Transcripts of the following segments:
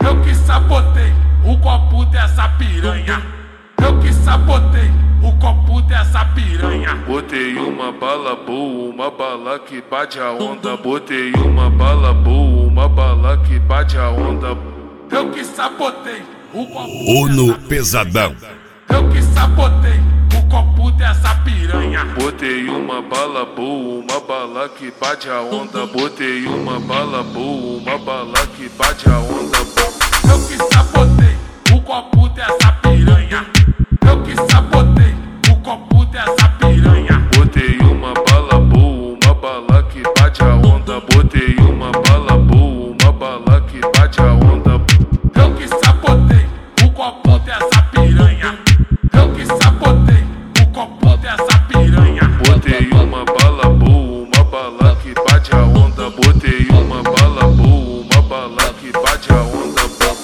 Eu que sabotei o copo dessa piranha. Eu que sabotei o copo dessa piranha. Botei uma bala boa, uma bala que bate a onda. Botei uma bala boa, uma bala que bate a onda. Eu que sabotei o copo Uno Pesadão. Eu que sabotei o copo dessa piranha. Botei uma bala boa, uma bala que bate a onda. Botei uma bala boa, uma bala que bate a onda. Eu que sabotei o copo dessa piranha. Eu que sabotei o copo dessa piranha. Botei uma bala boa, uma bala que bate a onda. Botei uma bala boa, uma bala que bate a onda. Eu que sabotei o copo dessa piranha. Eu que sabotei o copo dessa piranha. Botei uma bala boa, uma bala que bate a onda. Botei uma bala boa, uma bala que bate a onda.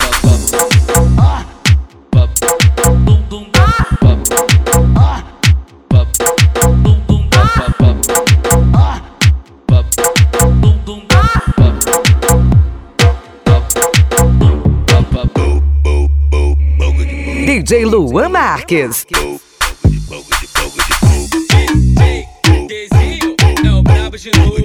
DJ Luan Marques. É o brabo de novo.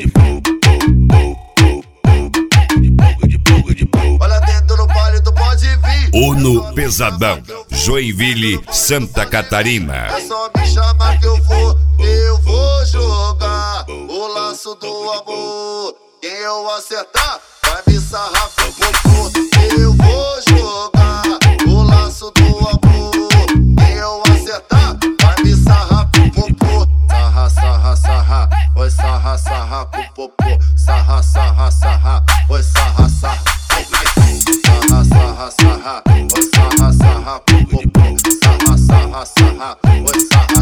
Olha dentro no palio, tu pode vir. Uno Pesadão, Joinville, Santa Catarina. É só me chamar que eu vou jogar o laço do amor. Quem eu acertar vai me sarrar com popô. Eu vou jogar o laço do amor. Quem eu acertar vai me sarrar com popô. Sarra, sarra, sarra, oi sarra, sarra com popô. Sarra, sarra, sarra, oi sarra, sarra. Sarra, sarra, sarra, oi sarra, sarra com popô. Sarra, sarra, sarra, oi sarra.